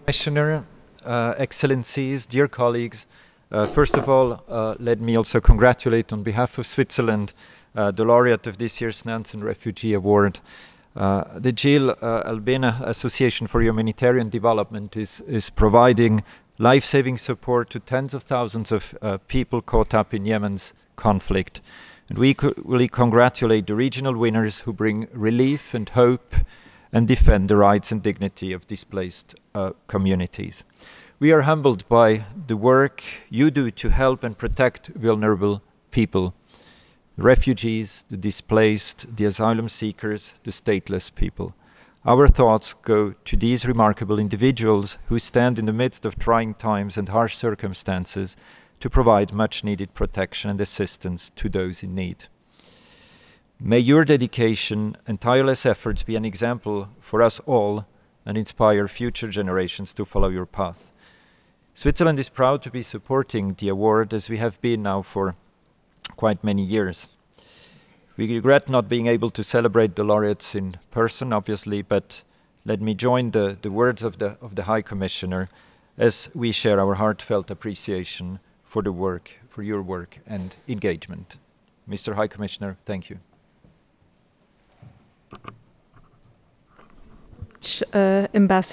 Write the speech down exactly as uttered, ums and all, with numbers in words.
Commissioner, uh, Excellencies, dear colleagues, uh, first of all, uh, let me also congratulate on behalf of Switzerland uh, the laureate of this year's Nansen Refugee Award. Uh, the Gilles uh, Albena Association for Humanitarian Development is, is providing life-saving support to tens of thousands of uh, people caught up in Yemen's conflict. And we equally congratulate the regional winners who bring relief and hope and defend the rights and dignity of displaced uh, communities. We are humbled by the work you do to help and protect vulnerable people, refugees, the displaced, the asylum seekers, the stateless people. Our thoughts go to these remarkable individuals who stand in the midst of trying times and harsh circumstances to provide much needed protection and assistance to those in need. May your dedication and tireless efforts be an example for us all and inspire future generations to follow your path. Switzerland is proud to be supporting the award, as we have been now for quite many years. We regret not being able to celebrate the laureates in person, obviously, but let me join the, the words of the, of the High Commissioner as we share our heartfelt appreciation for the work, for your work and engagement. Mister High Commissioner, thank you. Uh, Ambassador